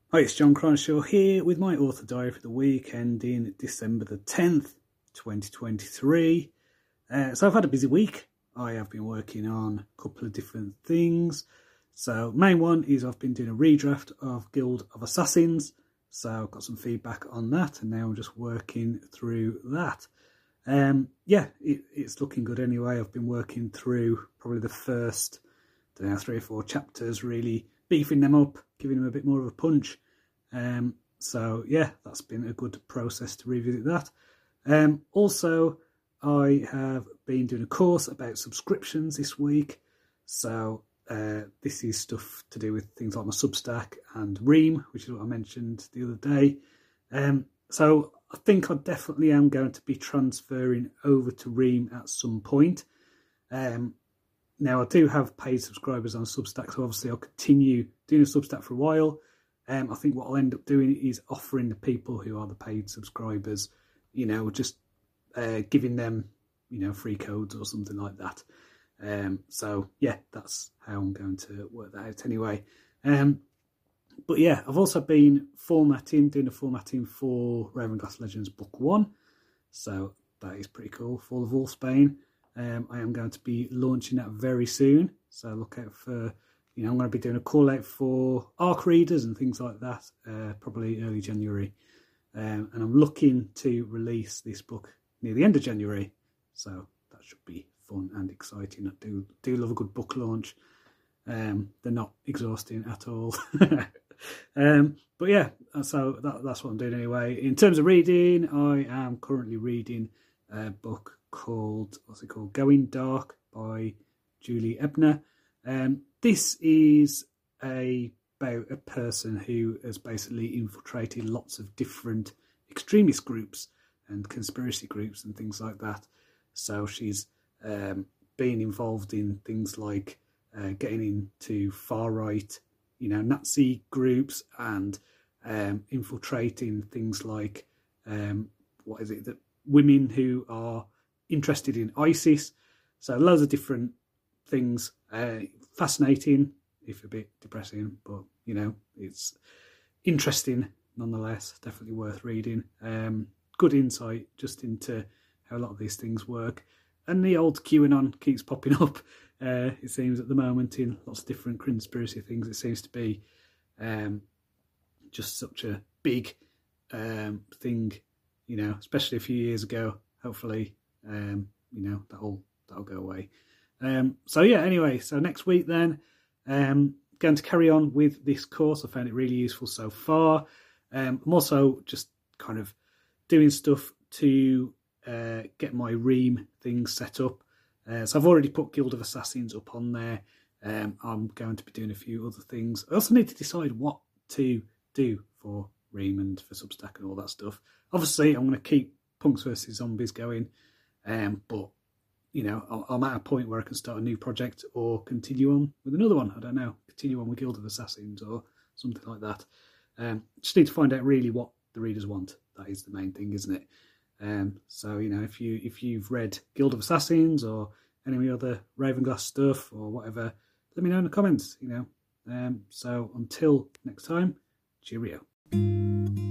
Hi, it's John Cronshaw here with my author diary for the week ending December the 10th, 2023. So I've had a busy week. I have been working on a couple of different things. So main one is I've been doing a redraft of Guild of Assassins. So I've got some feedback on that and now I'm just working through that. It's looking good anyway. I've been working through probably the first, 3 or 4 chapters, really beefing them up, giving them a bit more of a punch. That's been a good process to revisit that. Also, I have been doing a course about subscriptions this week. So this is stuff to do with things like my Substack and Ream, which is what I mentioned the other day. So I think I definitely am going to be transferring over to Ream at some point. Now, I do have paid subscribers on Substack, so obviously I'll continue doing a Substack for a while. I think what I'll end up doing is offering the people who are the paid subscribers, just giving them, free codes or something like that. That's how I'm going to work that out anyway. I've also been doing the formatting for Ravenglass Legends Book 1. So that is pretty cool. Fall of Wolfsbane. I am going to be launching that very soon. So look out for, I'm going to be doing a call out for ARC readers and things like that, probably early January. And I'm looking to release this book near the end of January. So that should be fun and exciting. I do love a good book launch. They're not exhausting at all. So that's what I'm doing anyway. In terms of reading, I am currently reading a book called Going Dark by Julie Ebner. This is about a person who has basically infiltrated lots of different extremist groups and conspiracy groups and things like that. So she's been involved in things like getting into far-right, Nazi groups and infiltrating things like, that women who are interested in ISIS. So loads of different things. Fascinating, if a bit depressing, but it's interesting nonetheless. Definitely worth reading. Good insight just into how a lot of these things work. And the old QAnon keeps popping up, it seems, at the moment in lots of different conspiracy things. It seems to be just such a big thing, especially a few years ago. Hopefully, that'll go away. So next week then, going to carry on with this course. I found it really useful so far. I'm also just kind of doing stuff to get my Ream things set up. So I've already put Guild of Assassins up on there. I'm going to be doing a few other things. I also need to decide what to do for Ream and for Substack and all that stuff. Obviously, I'm going to keep Punks vs Zombies going, but I'm at a point where I can start a new project or continue on with another one. I don't know, continue on with Guild of Assassins or something like that. Just need to find out really what the readers want. That is the main thing, isn't it? If you've read Guild of Assassins or any other Ravenglass stuff or whatever, let me know in the comments. So until next time, cheerio.